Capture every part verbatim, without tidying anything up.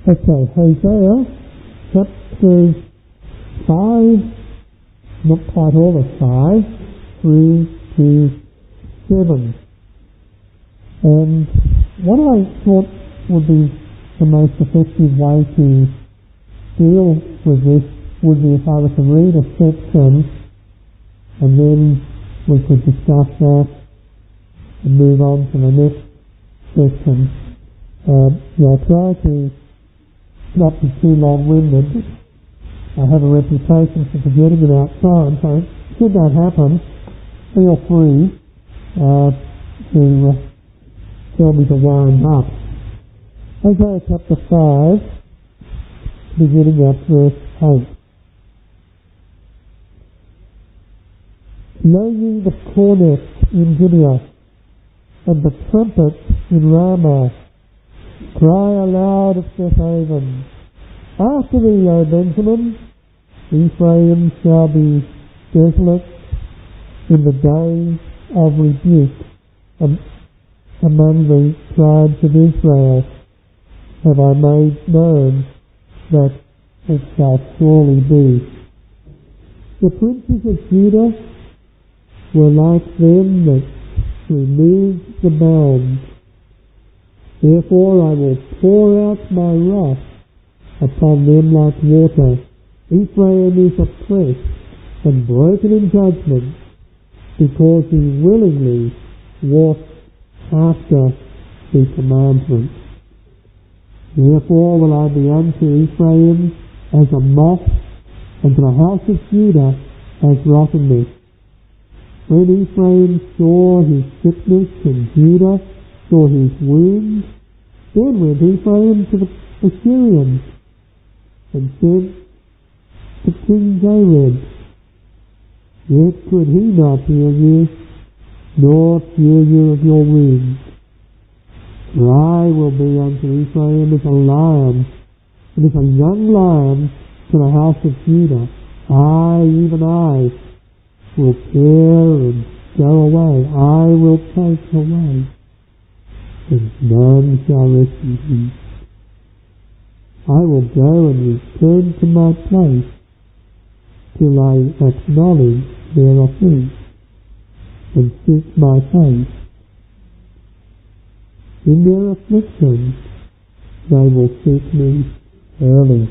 Okay, Hosea chapter five, not quite all of five, through to seven. And what I thought would be the most effective way to deal with this would be if I were to read a section and then we could discuss that and move on to the next section. Uh, yeah, I try to not be too long-winded. I have a reputation for forgetting about time, so should that happen, feel free uh, to uh, tell me to wind up. Isaiah chapter five, beginning at verse eight. Know ye the cornet in Gibeah, and the trumpet in Ramah. Cry aloud at Bethaven. After thee, O Benjamin, Ephraim shall be desolate in the day of rebuke um, among the tribes of Israel. Have I made known that it shall surely be. The princes of Judah were like them that removed the bounds. Therefore I will pour out my wrath upon them like water. Ephraim is oppressed and broken in judgment, because he willingly walked after the commandment. Therefore will I be unto Ephraim as a moth, and to the house of Judah as rottenness. When Ephraim saw his sickness and Judah saw his wounds, then went Ephraim to the Assyrians and sent to King Jared. Yet could he not heal you, nor cure you of your wounds. For I will be unto Ephraim as a lion, and as a young lion to the house of Judah. I, even I, will tear and go away. I will take away, and none shall rescue thee. I will go and return to my place till I acknowledge their offense and seek my face. In their affliction they will seek me early.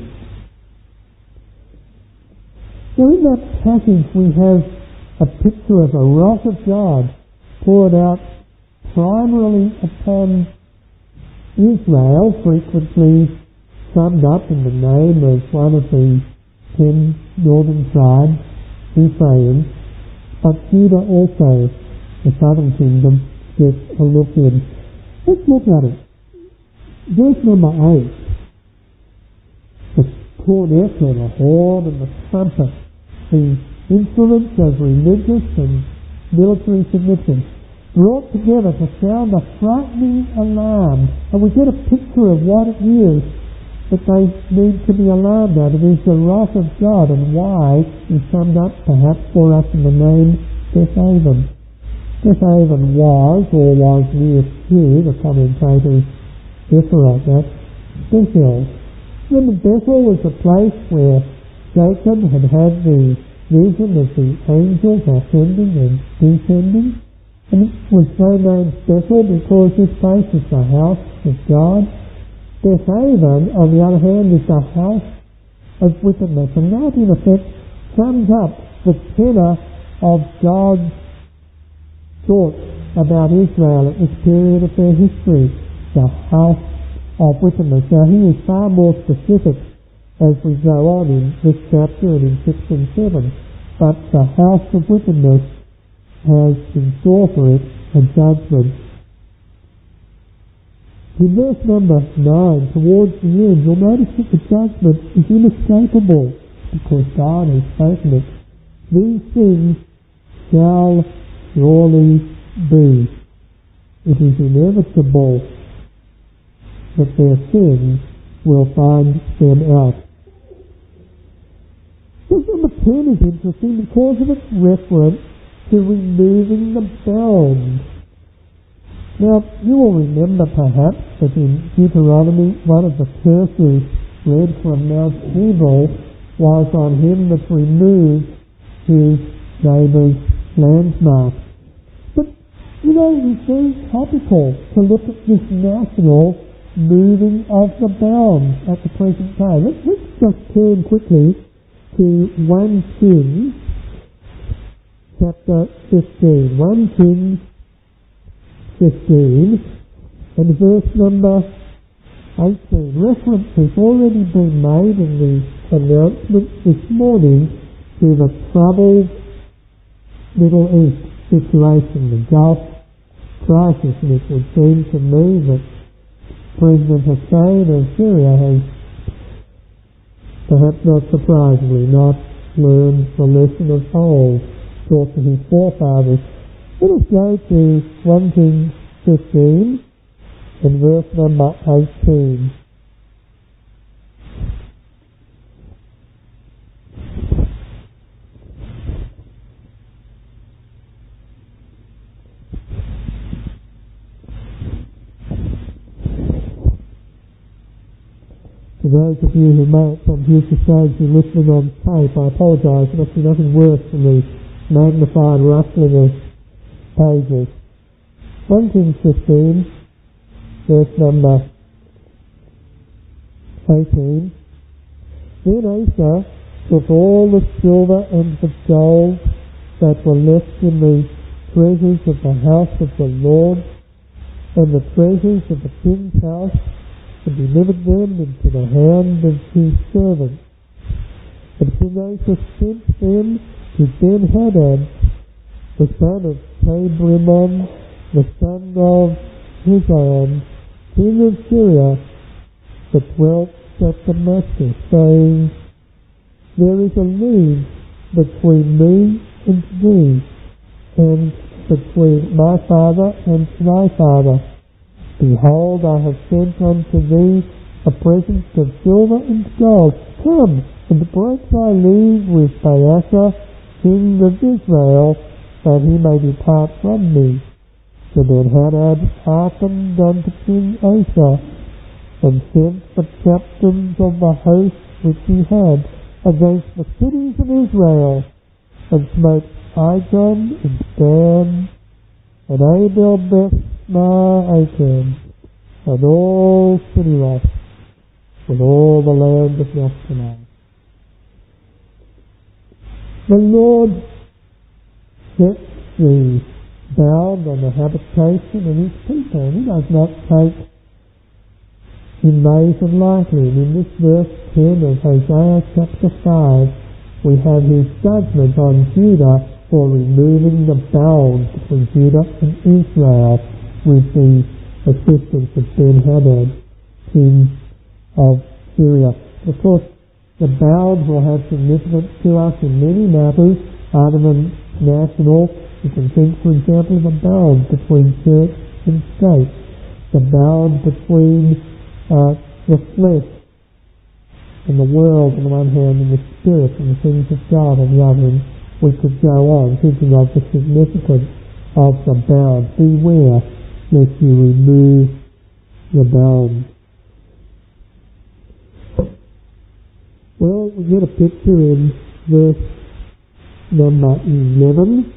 So in that passage we have a picture of a wrath of God poured out primarily upon Israel, frequently summed up in the name of one of the ten northern tribes, Ephraim, but Judah also, the southern kingdom, gets a look in. Let's look at it. Verse number eight. The cornet or the horn and the trumpet, the instruments of religious and military significance, brought together to sound a frightening alarm. And we get a picture of what it is that they need to be alarmed at. It is the wrath of God, and why is summed up perhaps for us in the name Bethaven. Bethaven was, or was near to, the commentators differ on that, Bethel. Remember, Bethel was the place where Jacob had had the vision of the angels ascending and descending. And it was so named Bethel because this place is the house of God. Bethaven, on the other hand, is the house of wickedness. And that, in effect, sums up the tenor of God's thoughts about Israel at this period of their history, the house of wickedness. Now, he is far more specific as we go on in this chapter and in six and seven. But the house of wickedness has in store for it a judgment. In verse number nine, towards the end, you'll notice that the judgment is inescapable because God has spoken it. These things shall surely be. It is inevitable that their sins will find them out. Verse number ten is interesting because of its reference to removing the bounds. Now, you will remember perhaps that in Deuteronomy, one of the curses read from Mount Ebal was on him that removed his neighbour's landmark. But, you know, it's very topical to look at this national moving of the bounds at the present time. Let's, let's just turn quickly to First Kings chapter fifteen. First Kings fifteen and verse number eighteen. Reference has already been made in the announcement this morning to the troubled Middle East situation, the Gulf crisis, and it would seem to me that President Hussein of Syria has, perhaps not surprisingly, not learned the lesson of old taught to his forefathers. Let us go to First Kings fifteen and verse number eighteen. To those of you who may at some future stage be listening on tape, I apologise, there must be nothing worse than the magnified rustling of pages. First Kings fifteen, verse number eighteen. Then Asa took all the silver and the gold that were left in the treasures of the house of the Lord and the treasures of the king's house, and delivered them into the hand of his servants. And King Asa sent them to Ben-Hadad, the son of Tabrimon, the son of Huzaim, king of Syria, that dwelt at Damascus, saying, There is a league between me and thee, and between my father and thy father. Behold, I have sent unto thee a present of silver and gold. Come, and break thy league with Baasha, king of Israel, that he may depart from me. So Ben-Hadad hearkened unto King Asa, and sent the captains of the host which he had against the cities of Israel, and smote Ijon and Dan, and Abel Beth Akan, and all Siniroth, with all the land of Naphtali. The Lord sets the bound on the habitation of his people, and he does not take invasion lightly. And in this verse ten of Hosea chapter five, we have his judgment on Judah for removing the bounds between Judah and Israel with the assistance of Ben-Hadad, king of Syria. Of course, the bounds will have significance to us in many matters other than national. You can think, for example, of the bounds between church and state, the bounds between uh, the flesh and the world on the one hand, and the spirit and the things of God on the other. And we could go on thinking of the significance of the bounds. Beware lest you remove the bounds. Well, we get a picture in verse number eleven,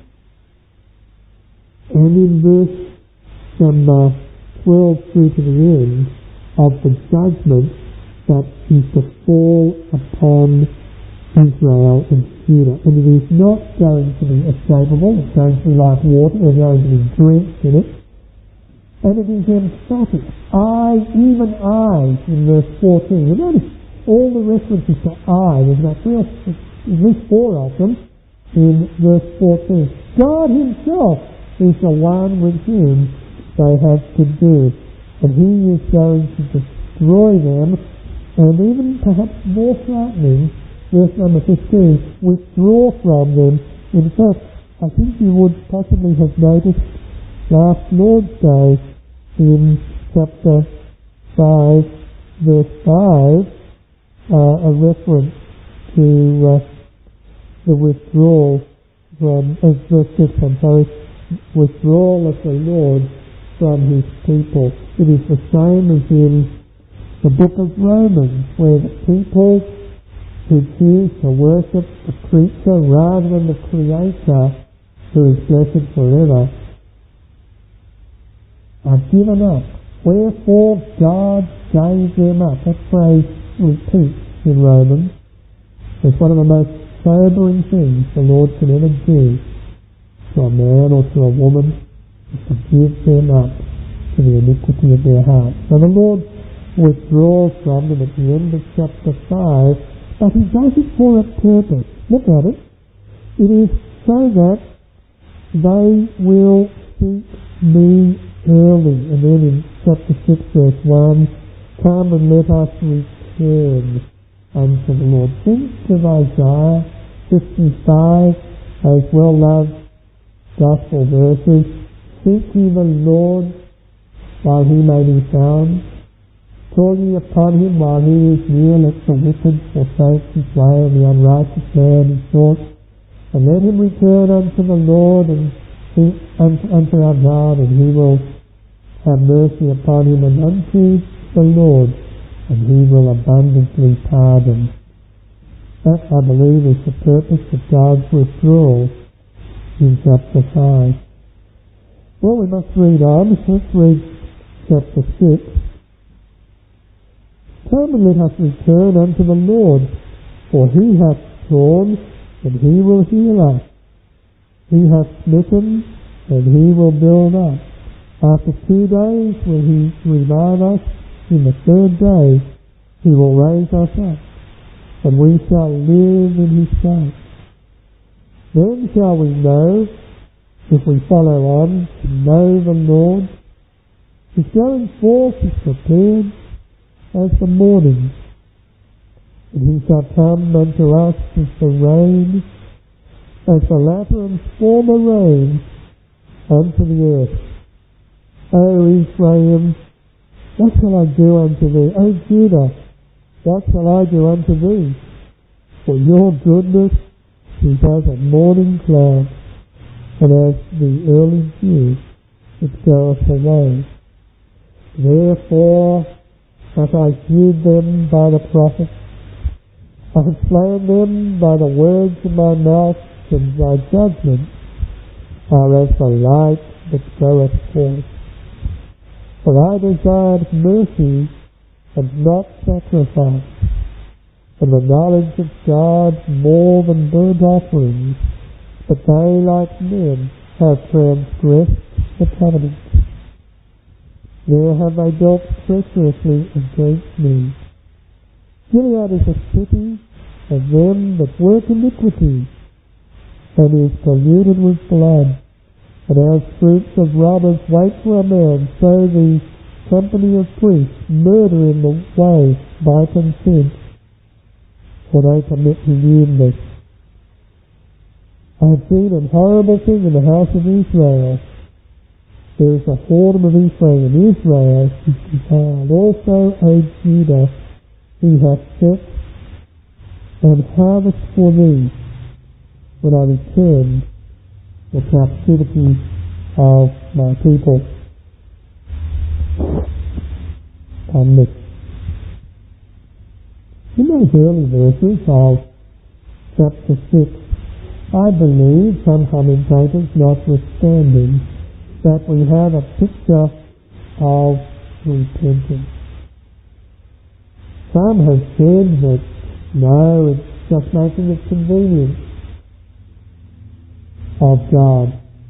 and in verse number twelve through to the end of the judgment that is to fall upon Israel and Judah. And it is not going to be escapable. It's going to be like water. We're going to be drenched in it. And it is emphatic. I, even I, in verse fourteen. You notice all the references to I. There's about three or at least four of them in verse fourteen. God himself is the one with whom they have to do. And he is going to destroy them. And even perhaps more frightening, verse number fifteen, withdraw from them. In fact, I think you would possibly have noticed last Lord's Day in chapter five, verse five, uh, a reference to uh, the withdrawal from, uh, verse six, I'm sorry, withdrawal of the Lord from his people. It is the same as in the book of Romans, where the people who choose to worship the creature rather than the Creator, who is blessed forever, are given up. Wherefore God gave them up. That phrase repeats in Romans. It's one of the most sobering things the Lord can ever do to a man or to a woman, is to give them up to the iniquity of their hearts. So the Lord withdraws from them at the end of chapter five, but he does it for a purpose. Look at it. It is so that they will seek me early. And then in chapter six verse one, come and let us return unto the Lord. Think of Isaiah fifty-five, those well-loved gospel verses. Seek ye the Lord while he may be found. Call ye upon him while he is near. Let the wicked forsake his way, and the unrighteous man his thoughts. And let him return unto the Lord, and he, unto, unto our God, and he will have mercy upon him, and unto the Lord, and he will abundantly pardon. That, I believe, is the purpose of God's withdrawal in chapter five. Well, we must read on. Let's read chapter six. Come and let us return unto the Lord, for he hath torn, and he will heal us. He hath smitten, and he will build up. After two days will he revive us. In the third day he will raise us up, and we shall live in his sight. Then shall we know, if we follow on, to know the Lord. His going forth is prepared as the morning, and he shall come unto us as the rain, as the latter and former rain unto the earth. O Ephraim, what shall I do unto thee? O Judah, what shall I do unto thee? For your goodness is as a morning cloud, and as the early dew, it goeth away. Therefore have I hewed them by the prophets, I have slain them by the words of my mouth, and thy judgments are as the light that goeth forth. For I desired mercy and not sacrifice, and the knowledge of God more than burnt offerings, but they like men have transgressed the covenant. There have they dealt treacherously against me. Gilead is a city of them that work iniquity, and is polluted with blood. And as fruits of robbers wait for a man, so the company of priests murder in the way by consent, for they commit lewdness. I have seen an horrible thing in the house of Israel. There is a whoredom of Ephraim, and Israel is defiled. Also, O Judah, he hath set an harvest for thee, when I return the captivity of my people. And this. In those early verses of chapter six, I believe, some commentators notwithstanding, that we have a picture of repentance. Some have said that, no, it's just making it convenient of God.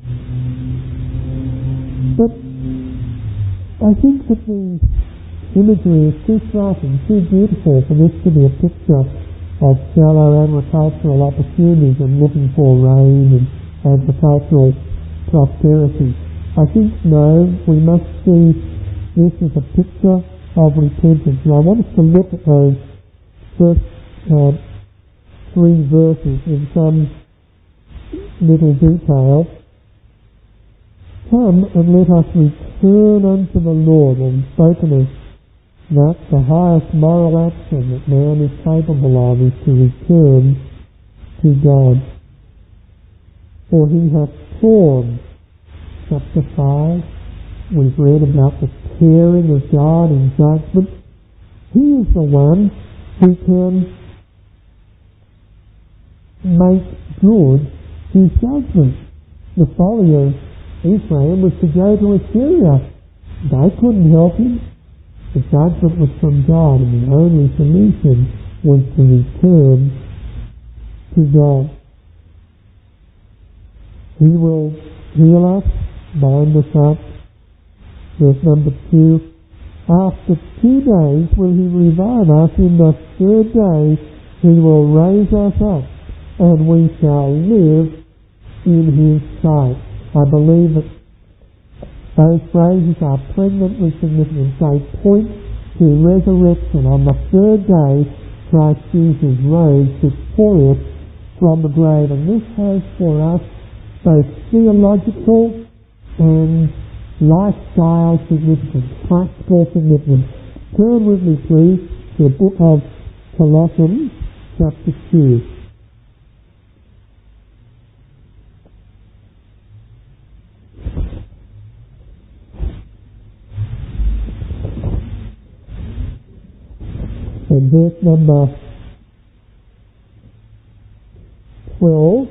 But I think that the imagery is too striking, too beautiful for this to be a picture of shallow agricultural opportunities and looking for rain and agricultural prosperity. I think, no, we must see this as a picture of repentance. And I want us to look at those first uh, three verses in some little detail. Come and let us return unto the Lord. And we've spoken of that. The highest moral action that man is capable of is to return to God. For he hath torn, chapter five, we've read about the caring of God in judgment. He is the one who can make good his judgment. The folly of Ephraim was to go to Assyria. They couldn't help him. The judgment was from God, and the only solution was to return to God. He will heal us, bind us up. Verse number two, after two days will he revive us, in the third day he will raise us up, and we shall live in his sight. I believe that those phrases are pregnantly significant. They point to resurrection. On the third day, Christ Jesus rose victorious from the grave. And this has for us both theological and lifestyle significance, practical significance. Turn with me, please, to the book of Colossians, chapter two. And verse number twelve,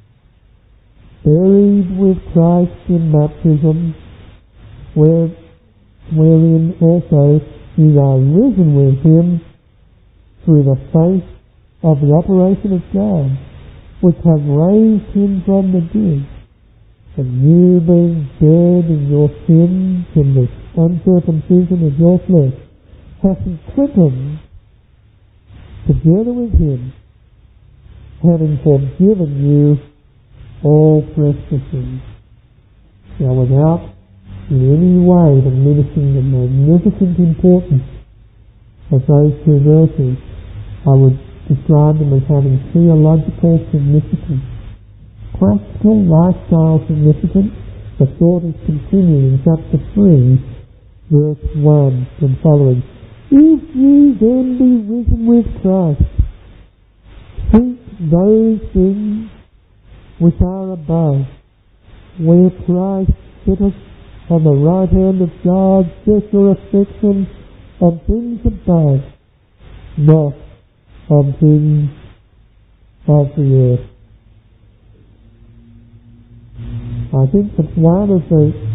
buried with Christ in baptism, where, wherein also you are risen with him through the faith of the operation of God, which have raised him from the dead, and you being dead in your sins and the uncircumcision of your flesh, hath he quickened together with him, having forgiven you all trespasses. Now, without in any way diminishing the magnificent importance of those two verses, I would describe them as having theological significance, practical lifestyle significance. The thought is continued in chapter three, verse one and following. If ye then be risen with Christ, seek those things which are above, where Christ sitteth on the right hand of God. Set your affection on things above, not on things of the earth. I think that one of the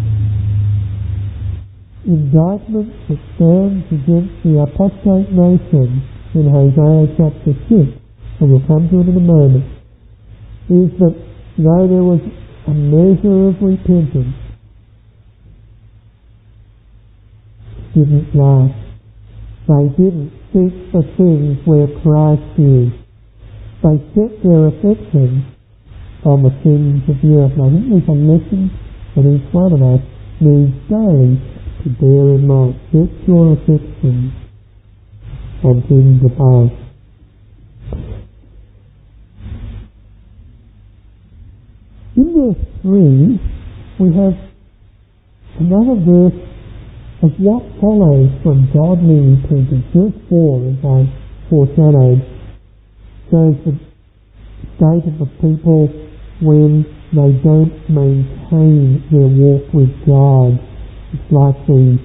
indictment that stands against the apostate nation in Hosea chapter six, and we'll come to it in a moment, is that though there was a measure of repentance, it didn't last. They didn't seek the things where Christ is. They set their affection on the things of the earth. And I think there's a lesson that each one of us needs daily to bear in mind. Set your affection on things above. In verse three, we have another verse of what follows from godly repentance. Verse four, as I foreshadowed, shows the state of the people when they don't maintain their walk with God. It's like the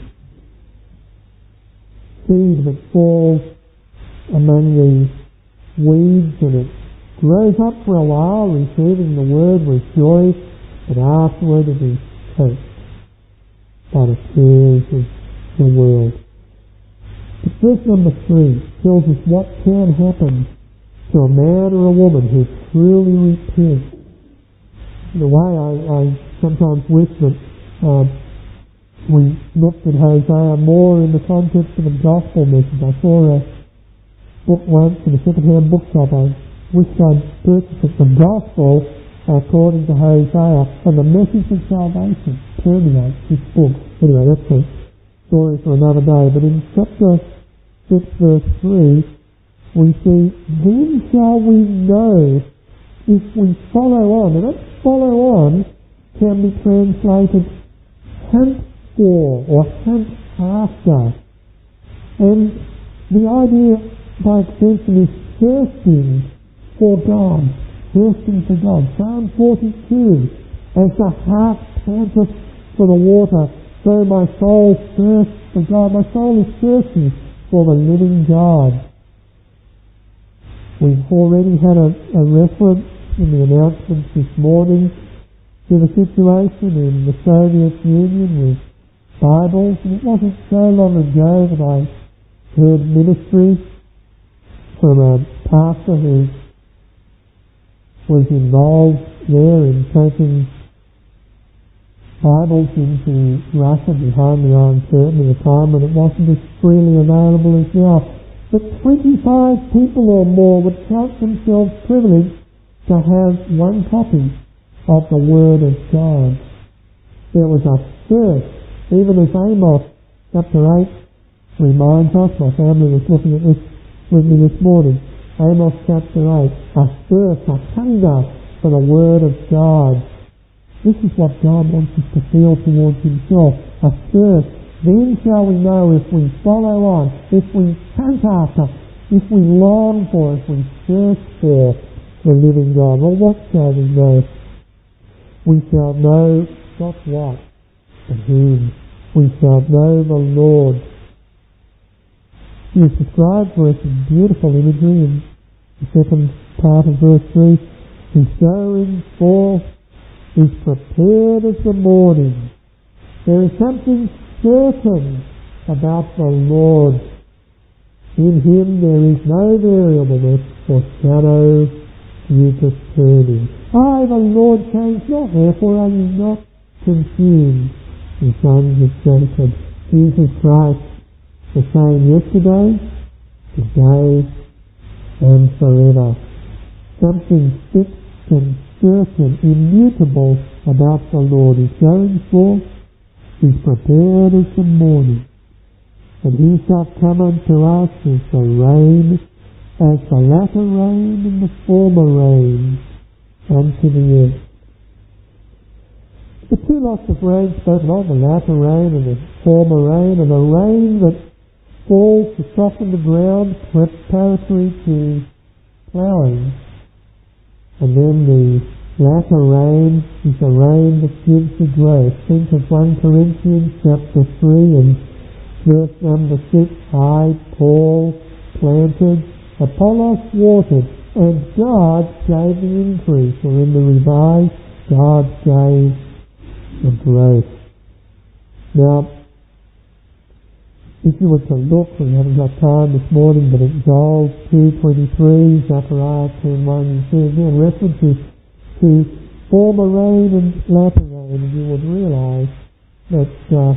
seed that falls among the weeds, and it grows up for a while, receiving the word with joy, but afterward it is choked by the cares of the world. But verse number three tells us what can happen to a man or a woman who truly repents. The way I, I sometimes wish that uh, we looked at Hosea more in the context of a gospel message. I saw a book once in a second-hand bookshop. I wished I'd purchased it. The gospel according to Hosea, and the message of salvation permeates this book. Anyway, that's a story for another day. But in chapter six, verse three, we see, then shall we know if we follow on. And that follow on can be translated hunt for or hunt after. And the idea by extension is thirsting for God. Thirsting for God. Psalm forty-two, as the hart panteth for the water, so my soul thirsts for God. My soul is thirsty for the living God. We've already had a, a reference in the announcements this morning to the situation in the Soviet Union with Bibles, and it wasn't so long ago that I heard ministry from a pastor who was involved there in taking Bibles into Russia behind the Iron Curtain at a time when it wasn't as freely available as now. But twenty-five people or more would count themselves privileged to have one copy of the Word of God. There was a thirst, even as Amos chapter eight reminds us. My family was looking at this with me this morning. Amos chapter eight, a thirst, a hunger for the Word of God. This is what God wants us to feel towards Himself, a thirst. Then shall we know if we follow on, if we hunt after, if we long for, if we search for the living God. Well, what shall we know? We shall know not what, but whom. We shall know the Lord. He is described for us in beautiful imagery in the second part of verse three. His going forth is prepared as the morning. There is something certain about the Lord. In Him there is no variableness or shadow due to turning. I, the Lord, change not, therefore are you not consumed, the sons of Jacob. Jesus Christ, the same yesterday, today, and forever. Something fixed and certain, immutable about the Lord. His going forth is prepared as the morning, and He shall come unto us as the rain, as the latter rain and the former rain unto the earth. The two lots of rain spoken of, the latter rain and the former rain, and the rain that falls to soften the ground preparatory to ploughing, and then the latter rain is the rain that gives the growth. Think of First Corinthians chapter three and verse number six. I, Paul, planted, Apollos watered, and God gave the increase. Or in the Revised, God gave the growth. Now, if you were to look, we haven't got time this morning, but at Joel two twenty-three, Zechariah ten one, you see again references to former rain and latter rain, and you would realise that uh,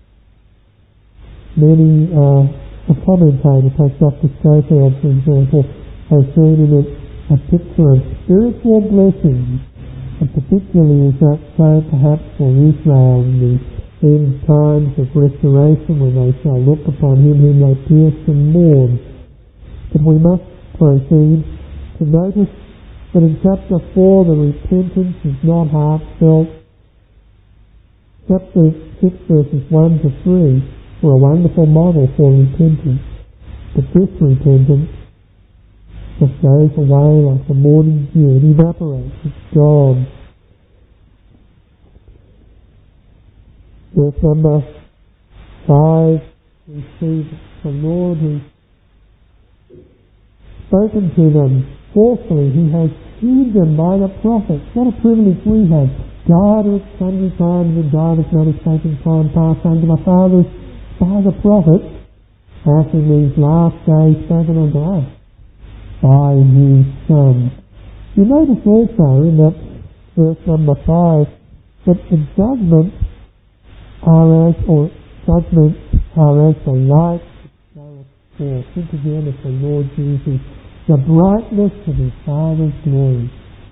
many, uh, a commentator, like Doctor Schofield, for example, has seen in it a picture of spiritual blessings, and particularly is that so perhaps for Israel in the end times of restoration, when they shall look upon Him whom they pierced and mourn. But we must proceed to notice that in chapter four the repentance is not heartfelt. Chapter six verses one to three were a wonderful model for repentance. But this repentance just goes away like the morning dew. It evaporates. It's gone. Verse number five, we see the Lord who's spoken to them forcefully. He has healed them by the prophets. What a privilege we have. God at sundry times and divers manners taking time past unto my fathers by the prophets, hath in these last days spoken unto us by His Son. You notice also in that verse number five that the judgments are as, or judgments are as the light that goeth forth. Think again of the Lord Jesus, the brightness of His Father's glory.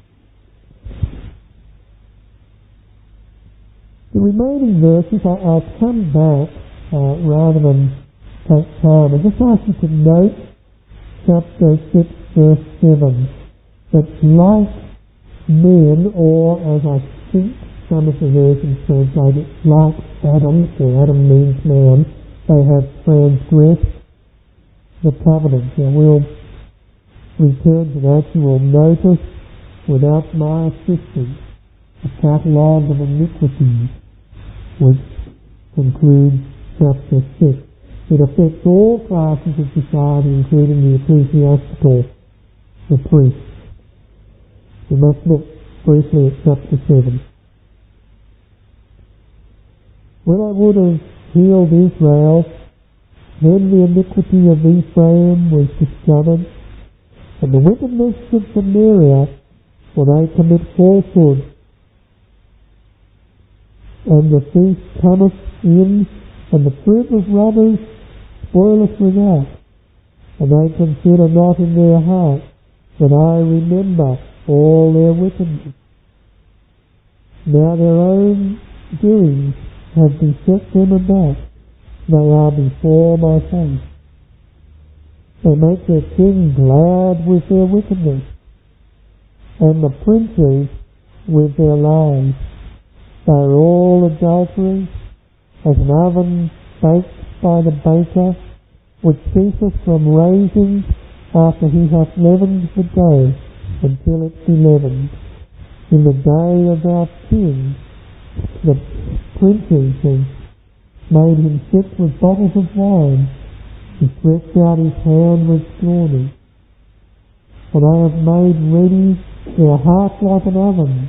The remaining verses, I, I'll come back uh, rather than take time. I just ask you to note chapter six, verse seven, that like men, or as I think some of the versions translate it, like Adam, for Adam means man, they have transgressed the covenant. Now we'll return to that. You will notice, without my assistance, a catalogue of iniquities which concludes chapter six. It affects all classes of society, including the ecclesiastical, the priests. We must look briefly at chapter seven. When I would have healed Israel, then the iniquity of Ephraim was discovered, and the wickedness of Samaria, for they commit falsehood. And the thief cometh in, and the fruit of robbers spoileth without. And they consider not in their heart that I remember all their wickedness. Now their own doings have beset them about. They are before my face. They make their king glad with their wickedness, and the princes with their lies. They are all adulteries, as an oven baked by the baker, which ceaseth from raising after he hath leavened the dough, until it be leavened. In the day of our king, the princes have made him sit with bottles of wine. He stretched out his hand with scorning. For they have made ready their heart like an oven,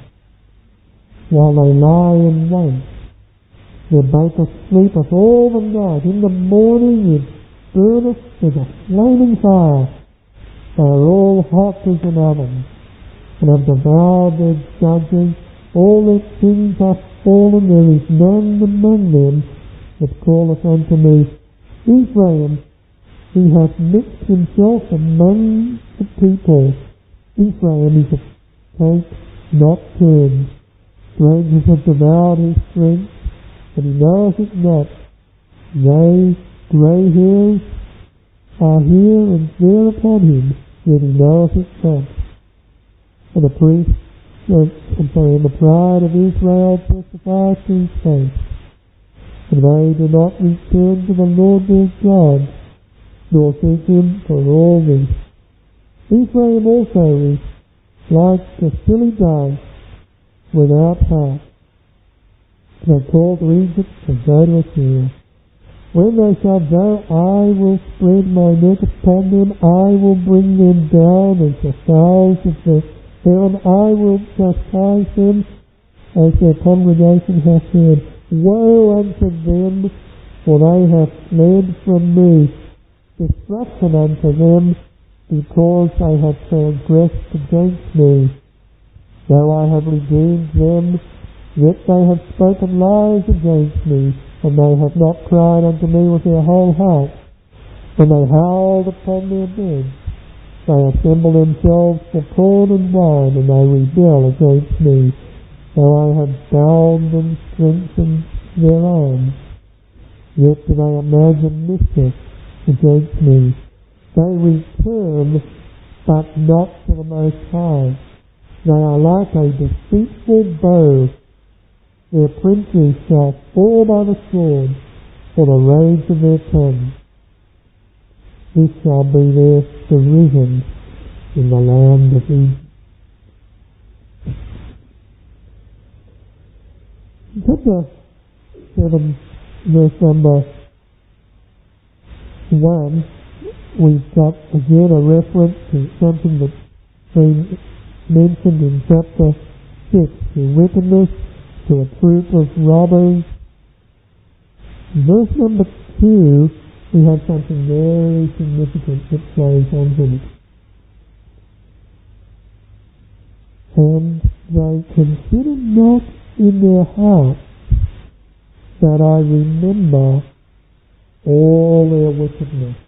while they lie in wait. Their baker sleepeth all the night. In the morning it burneth with a flaming fire. They are all hot as an oven, and have devoured their judges. All their kings are fallen. There is none among them that calleth unto me. Ephraim, he hath mixed himself among the people. Ephraim is a cake not turned. Strangers have devoured his strength, but he knoweth it not. Yea, grey hairs are here and there upon him, yet he knoweth it not. And the priests, I'm sorry, and the pride of Israel testifies to his face. And they do not return to the Lord their God, nor seek him for all this. Ephraim also is like a silly dove without heart. They call to Egypt and go to Assyria. When they shall go, I will spread my net upon them. I will bring them down as the fowls of the heaven. I will chastise them as their congregation hath heard. Woe unto them, for they have fled from me. Destruction unto them, because they have transgressed against me. Though I have redeemed them, yet they have spoken lies against me, and they have not cried unto me with their whole heart. When they howled upon their beds, they assemble themselves for corn and wine, and they rebel against me. Though I have bound and strengthened their arms, yet do they imagine mischief against me. They return, but not to the Most High. They are like a deceitful bow. Their princes shall fall by the sword, for the rage of their tongue. This shall be their derision in the land of Egypt. Chapter seven, verse number one, we've got again a reference to something that's been mentioned in chapter six, to wickedness, to a troop of robbers. Verse number two, we have something very significant that flows onto it. And they consider not in their hearts that I remember all their wickedness.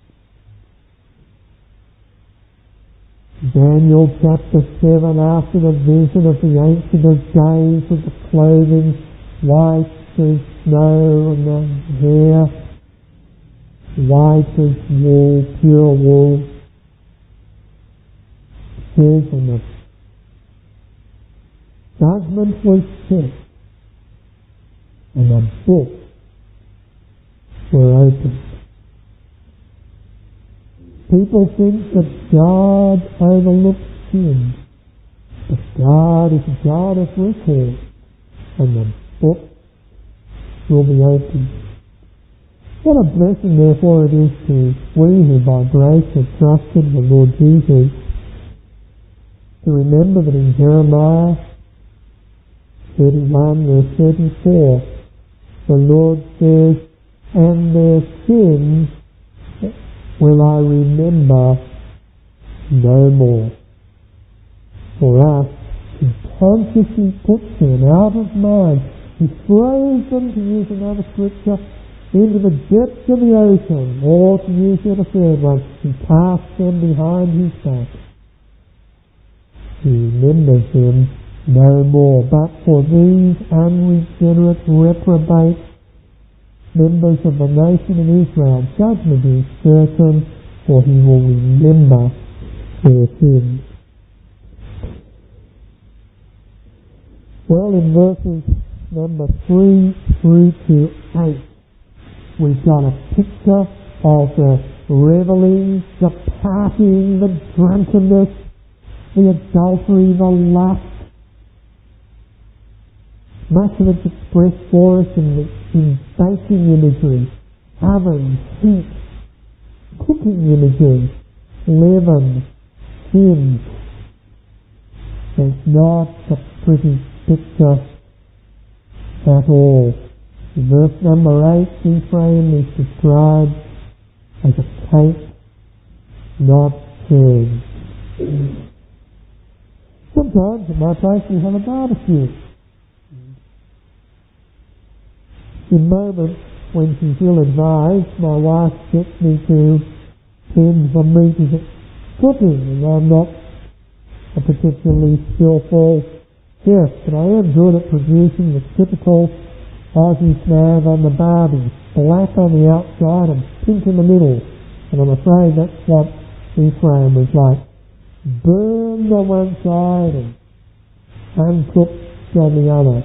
Daniel chapter seven, after the vision of the Ancient of Days with the clothing white as snow and the hair white as wool, pure wool, says, and the judgment was set, and the books were opened. People think that God overlooks sin, but God is a God of record, and the book will be opened. What a blessing, therefore, it is to we who by grace have trusted the Lord Jesus to remember that in Jeremiah thirty-one, verse thirty-four, the Lord says, "And their sins will I remember no more." For us, He consciously puts them out of mind. He throws them, to use another scripture, into the depths of the ocean, or to use yet a third one, He casts them behind His back. He remembers them no more. But for these unregenerate, reprobate members of the nation of Israel, judgment is certain, for He will remember their sins. Well, in verses number three through to eight, we've got a picture of the revelings, the partying, the drunkenness, the adultery, the lust. Much of it's expressed for us in, the, in baking imagery, ovens, heat, cooking imagery, leaven, sin. It's not a pretty picture at all. In verse number eight, Ephraim is described as a cake not turned. Sometimes at my place we have a barbecue. In moments when she's ill-advised, my wife gets me to tend the meat as it's cooking, and I'm not a particularly skillful chef, but I am good at producing the typical Aussie snav on the barbie, black on the outside and pink in the middle. And I'm afraid that's what Ephraim was like. Burned on one side and uncooked on the other.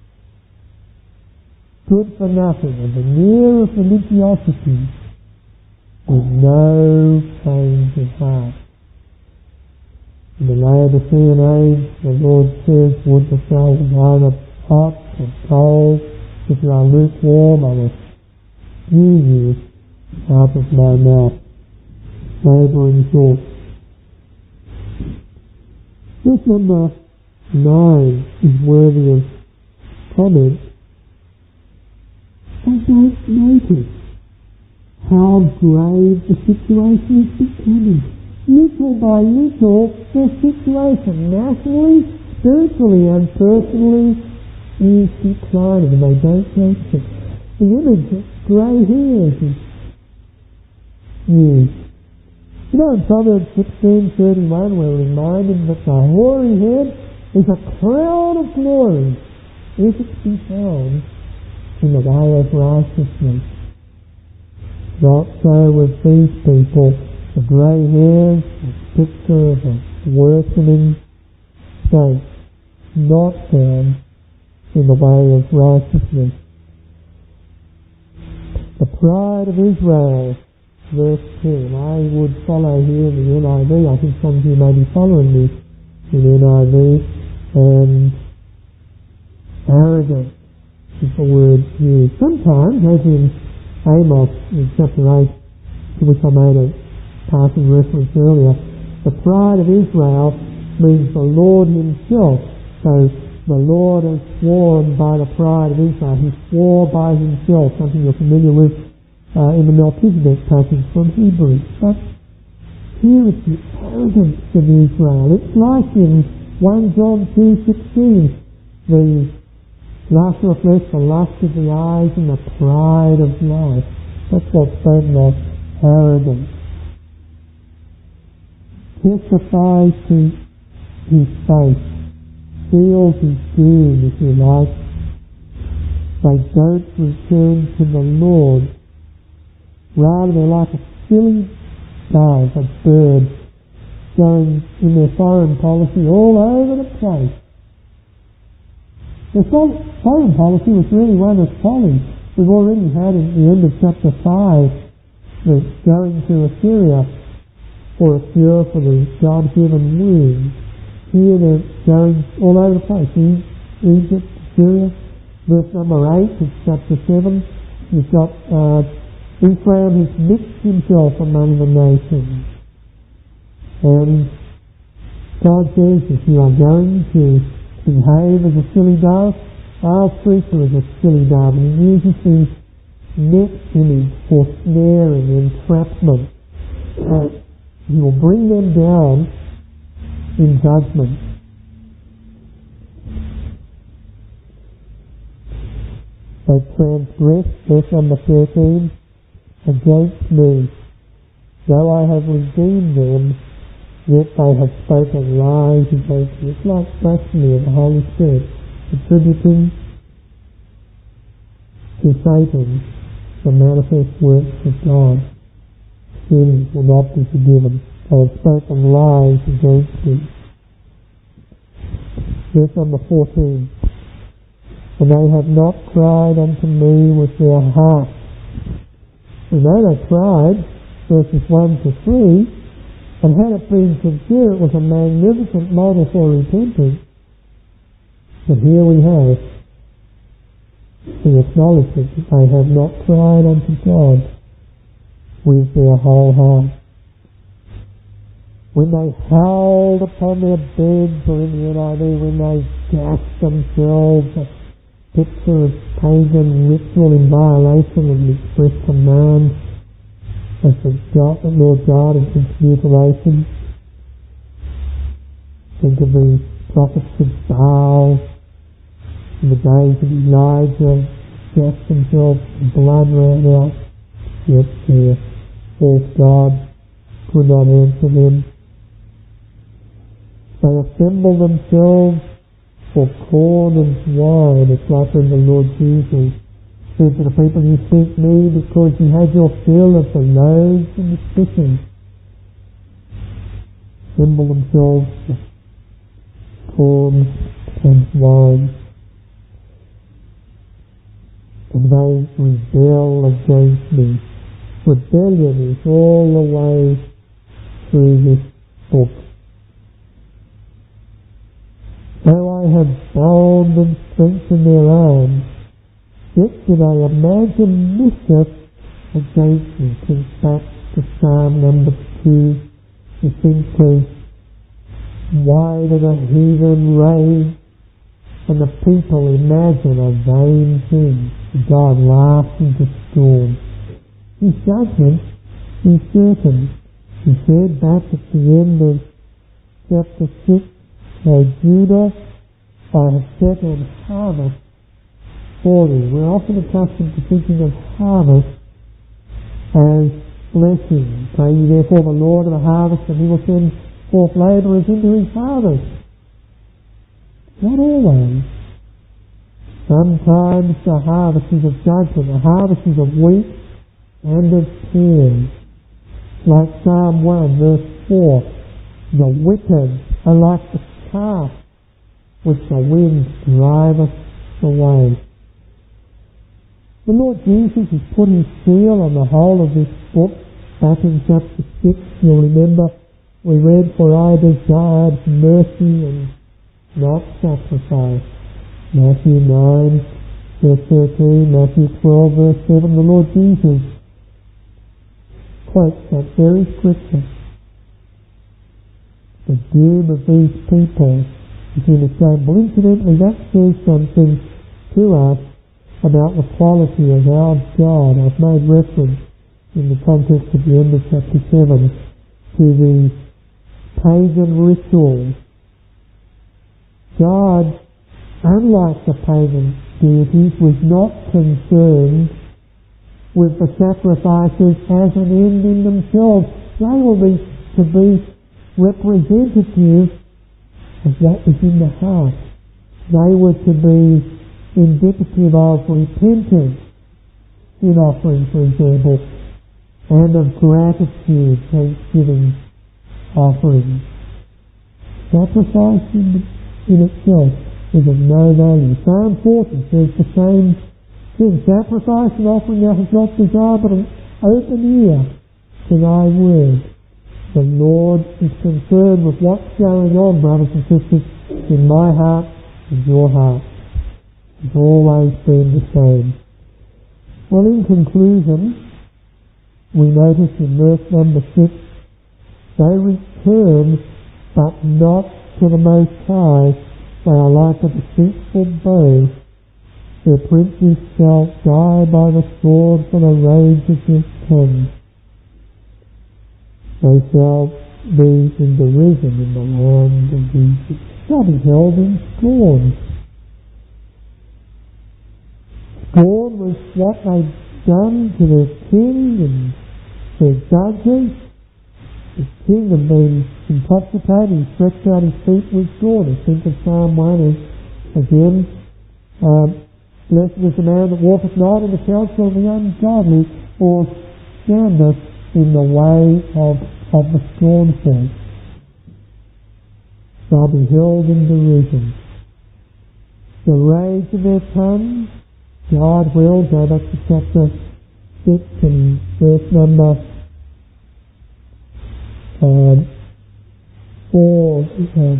Good for nothing, and the near of religiosity with no change of heart. In the Laodicean age, the Lord says, "Would the soul be either hot or cold? If you are lukewarm, I will spew you out of my mouth." Sobering thought. Verse number nine is worthy of comment. They don't notice how grave the situation is becoming. Little by little, the situation nationally, spiritually and personally is declining, and they don't notice it. The image of grey hairs is used. You know, in Proverbs sixteen thirty-one, we're reminded that the hoary head is a crown of glory if it be found in the way of righteousness. Not so with these people. The grey hairs, a picture of a worsening state, not found in the way of righteousness. The pride of Israel, verse two. And I would follow here in the N I V. I think some of you may be following this in the N I V. And arrogant is the word used. Sometimes, as in Amos in chapter eight, to which I made a passing reference earlier, the pride of Israel means the Lord Himself. So the Lord has sworn by the pride of Israel. He swore by Himself, something you're familiar with uh, in the Melchizedek passage from Hebrews. But here it's the arrogance of Israel. It's like in First John two sixteen, the lust of the flesh, the lust of the eyes, and the pride of life. That's what's spoken of, arrogance. Testifies to his faith, seals his doom, if you like. They don't return to the Lord. Rather, they're like a silly dove, a bird, going in their foreign policy all over the place. Their foreign policy was really one of folly. We've already had at the end of chapter five the going to Assyria for a cure for the God-given wound. Here they're going all over the place. Egypt, Syria. Verse number eight of chapter seven, you've got uh, Ephraim has mixed himself among the nations. And God says, if you are going to behave as a silly dove, I'll treat you as a silly dove. And he uses the net image for snaring, entrapment. Uh, he will bring them down in judgment. They transgressed, verse number thirteen, against me. Though I have redeemed them, yet they have spoken lies against me. It's like blasphemy of the Holy Spirit, attributing to Satan the manifest works of God. Sins will not be forgiven. They have spoken lies against me. Verse number fourteen. And they have not cried unto me with their heart. We know they cried, verses one to three, and had it been sincere, it was a magnificent model for repentance. But here we have the acknowledgement that they have not cried unto God with their whole heart. When they howled upon their beds, or in the N I V, when they gassed themselves, a picture of pagan ritual in violation of the express command of the God, the Lord God against mutilation. Think of the prophets of Baal in the days of Elijah, gassed themselves, blood ran out, yet their false God could not answer them. They assemble themselves for corn and wine. It's like when the Lord Jesus said to the people, you seek me because you had your fill of the loaves and the fishes. Assemble themselves for corn and wine. And they rebel against me. Rebellion is all the way through this book. Though I have bound and strengthened their arms, yet do they imagine mischief against me. Think back to Psalm number two. You think of why do the heathen rage and the people imagine a vain thing. God laughs into scorn. His judgment is certain. He said back at the end of chapter six, O Judah, I have set an harvest for thee. We're often accustomed to thinking of harvest as blessing. Pray ye therefore the Lord of the harvest, and he will send forth labourers into his harvest. Not always. Sometimes the harvest is of judgment, the harvest is of wheat and of tears. Like Psalm one verse four, the wicked are like the chaff which the wind driveth away. The Lord Jesus has put his seal on the whole of this book. Back in chapter six, you'll remember we read, for I desired mercy and not sacrifice. Matthew nine verse thirteen, Matthew twelve verse seven, the Lord Jesus quotes that very scripture. The doom of these people is inexplainable. Incidentally, that says something to us about the quality of our God. I've made reference in the context of the end of chapter seven to the pagan rituals. God, unlike the pagan deities, was not concerned with the sacrifices as an end in themselves. They were to be representative of what was in the heart. They were to be indicative of repentance in offering, for example, and of gratitude, thanksgiving offerings. Sacrifice in, in itself is of no value. Psalm forty says the same thing. Sacrifice and offering thou hast not desired, but an open ear to thy word. The Lord is concerned with what's going on, brothers and sisters, in my heart and your heart. It's always been the same. Well, in conclusion, we notice in verse number six, they return but not to the Most High. They are like a deceitful bow. Their princes shall die by the sword, for the rage of his tongue. They shall be in derision in the land of Egypt, shall be held in scorn. Scorn was what they'd done to their king and their judges. The king had been intoxicated, he stretched out his feet with scorn. I think of Psalm one again. Um, Blessed is the man that walketh not in the counsel of the ungodly, or standeth in the way of, of the scornful. Shall be held in derision. The rage of their tongue, God will, go back to chapter six and verse number uh, four. Uh,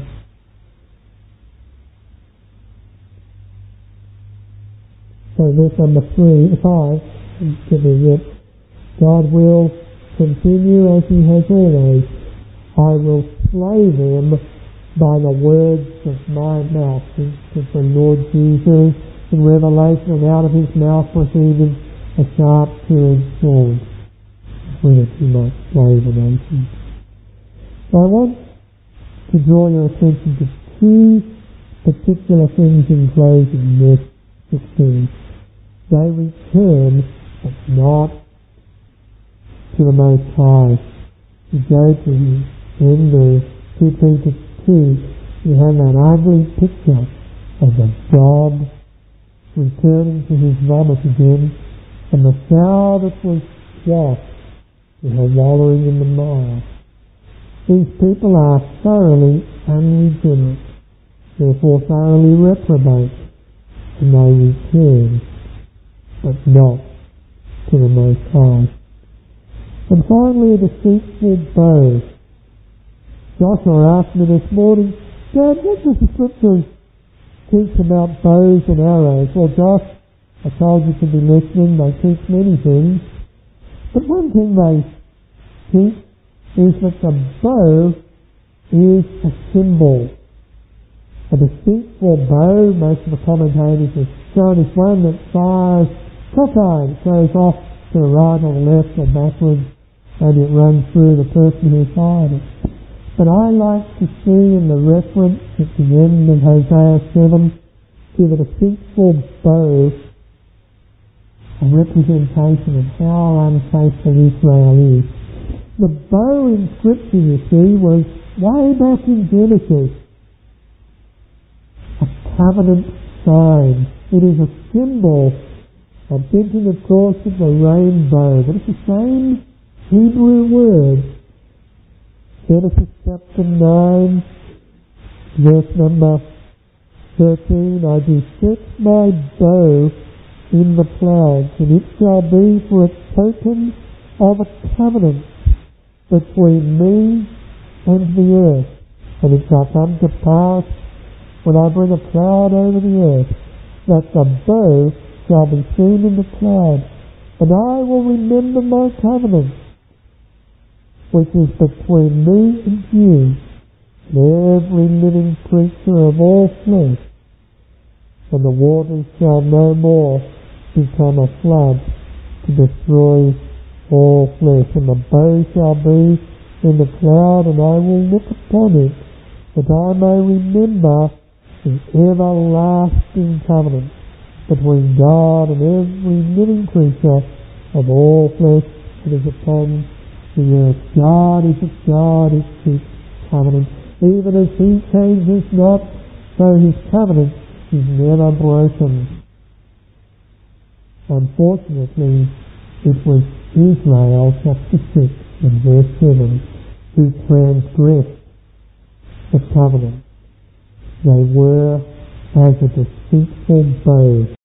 so verse number three, five, give me it. God will continue as he has always. I will slay them by the words of my mouth. Think of the Lord Jesus in Revelation, and out of his mouth proceeded a sharp two-edged sword, with it he might slay the nations. So I want to draw your attention to two particular things in closing, verse sixteen. They return, but not to the Most High. You go to the end of two Peter two, you have that ugly picture of the dog returning to his vomit again, and the sow that was washed with her wallowing in the mire. These people are thoroughly unregenerate, therefore thoroughly reprobate, and they return, but not to the Most High. And finally, a deceitful bow. Joshua asked me this morning, Dad, what does the scriptures teach about bows and arrows? Well, Josh, I told you to be listening, they teach many things. But one thing they teach is that the bow is a symbol. A deceitful bow, most of the commentators have shown, is one that fires cockeyed. It goes off to the right or the left or backwards, and it runs through the person who fired it. But I like to see in the reference at the end of Hosea seven to the deceitful bow a representation of how unfaithful Israel is. The bow in Scripture, you see, was way back in Genesis a covenant sign. It is a symbol. I'm thinking, of course, of the rainbow, but it's the same Hebrew word. Genesis chapter nine, verse number thirteen, I do set my bow in the clouds, and it shall be for a token of a covenant between me and the earth. And it shall come to pass, when I bring a cloud over the earth, that the bow shall be seen in the cloud, and I will remember my covenant, which is between me and you, and every living creature of all flesh, and the waters shall no more become a flood to destroy all flesh. And the bow shall be in the cloud, and I will look upon it, that I may remember the everlasting covenant between God and every living creature of all flesh that is upon the earth. God is a God who keeps covenant. Even as he changes not, so his covenant is never broken. Unfortunately, it was Israel, chapter six and verse seven, who transgressed the covenant. They were as a deceitful bow